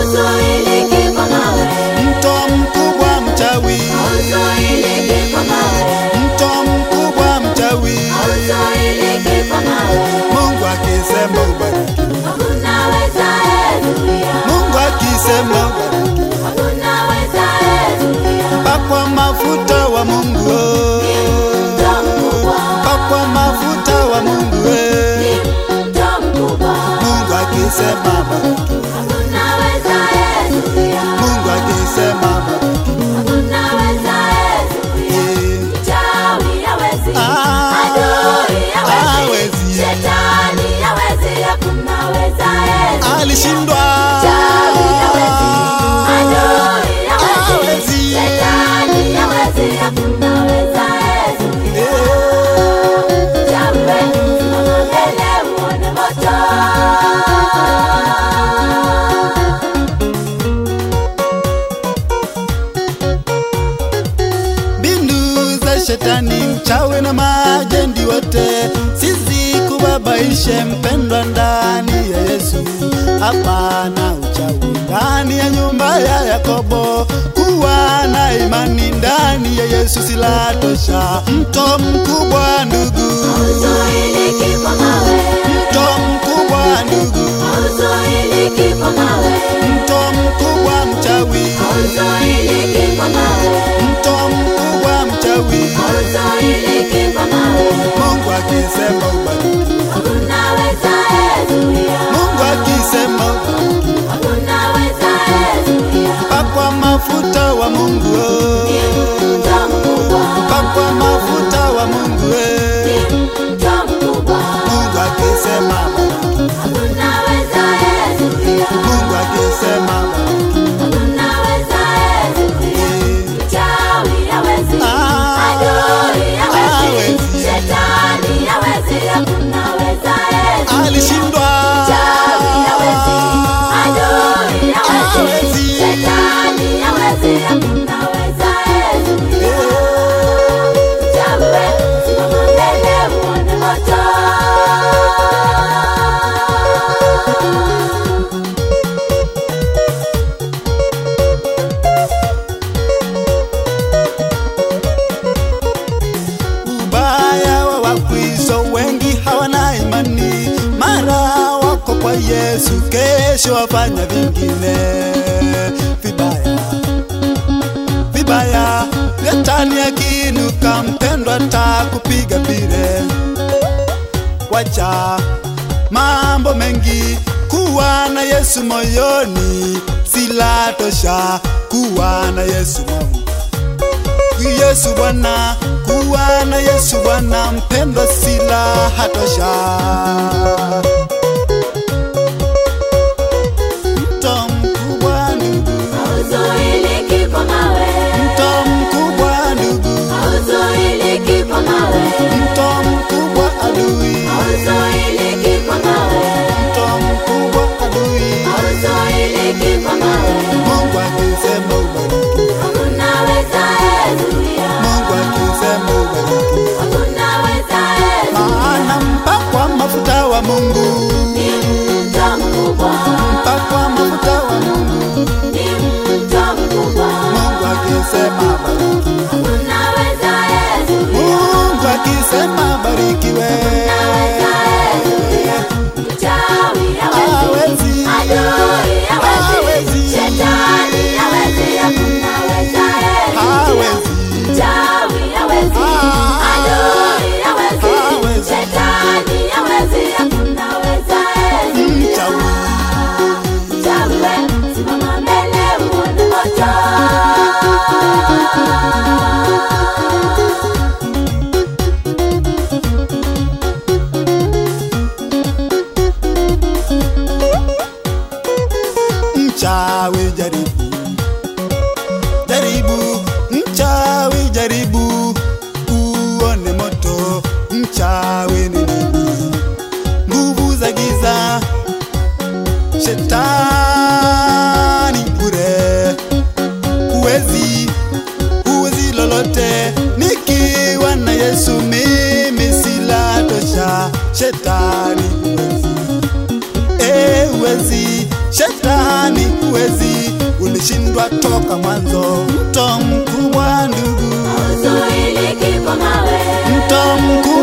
Hauzuiliki kwa mawe. Mto mkubwa mchawi, Hauzuiliki kwa mawe. mto mkubwa mchawi. Hauzuiliki kwa mawe. Mungu akisema ubariki, Hakuna wezaye zuia. Mungu akisema ubariki. Hakuna wezaye zuia. Pakwa mafuta wa Mungu, Mto mkubwa. pakwa mafuta wa Mungu. Mto mkubwa. Mungu akisema bariki, Hakuna wezaye zuia. Mungu akisema bariki. Hakuna wezaye zuia. Mchawi hawezi. Ah, Adui hawezi. hawezi. Shetani hawezi. Hakuna wezaye zuia. Alishindwa. Mchawi hawezi. Adui hawezi. Hawezi. Shetani hawezi. Hakuna wezaye zuia. Mchawi wewe, simama mbele uone moto. Mbinu za shetani, mchawi na majendi wote, sisi kubabaishe mpendwa ndani ya Yesu. Hapana uchawi ndani ya nyumba ya Yakobo, kuwa na imani ndani ya Yesu silatosha. Mto mkubwa ndugu, Hauzuiliki kwa mawe. mto mkubwa ndugu, Hauzuiliki kwa mawe. mto mkubwa mchawi, Hauzuiliki kwa mawe. mto mkubwa mchawi. Hauzuiliki kwa mawe. Mungu akisema ubariki, Hakuna wezaye zuia. Mungu akisema ubariki. Hakuna wezaye zuia. Pakwa mafuta wa Mungu, Mto mkubwa. pakwa mafuta wa Mungu. Mto mkubwa. Mungu akisema bariki, Hakuna wezaye zuia. Mungu akisema bariki. Hakuna wezaye zuia. Mchawi hawezi. Ah, Adui hawezi. hawezi. Shetani hawezi. Hakuna wezaye zuia. Alishindwa. Mchawi hawezi. Adui hawezi. Hawezi. Shetani hawezi. Hakuna wezaye zuia. Mchawi wewe, simama mbele uone moto. Ubaya wa Wakristo wengi hawana imani, mara wako kwa Yesu, kesho wafanya vingine vibaya vibaya. Shetani akiinuka, mpendwa, takupiga vile. Wacha mambo mengi, kuwa na Yesu moyoni silatosha. Kuwa na Yesu moyoni, Yesu Bwana, kuwa na Yesu Bwana, mpendwa, silaha tosha. Mto mkubwa ndugu, Hauzuiliki kwa mawe. mto mkubwa ndugu, Hauzuiliki kwa mawe. mto mkubwa adui, Hauzuiliki kwa mawe. mto mkubwa adui. Hauzuiliki kwa mawe. Mungu akisema ubariki, Hakuna wezaye zuia. Mungu akisema ubariki. Hakuna wezaye zuia. Maana mpakwa mafuta wa Mungu, Ni mto mkubwa. mpakwa mafuta wa Mungu. Ni mto mkubwa. Mungu akisema bariki, Hakuna wezaye zuia. Mungu akisema barikiwe. Mchawi hawezi. Hawezi. Adui hawezi. Hawezi. Shetani hawezi. Hakuna wezaye zuia. Hawezi. Mchawi hawezi. Ah. Adui hawezi. Hawezi. Shetani hawezi. Hakuna wezaye zuia. Mchawi. Mchawi wewe, simama mbele uone moto. Mchawi jaribu, jaribu, mchawi jaribu, uone moto. Mchawi ni nini? Nguvu za giza, shetani bure. Huwezi lolote, nikiwa na Yesu mimi silatosha. Shetani huwezi, huwezi, shetani huwezi. hauwezi, ulishindwa toka mwanzo. Mto mkubwa ndugu, hauzuiliki kwa mawe. mto mkubwa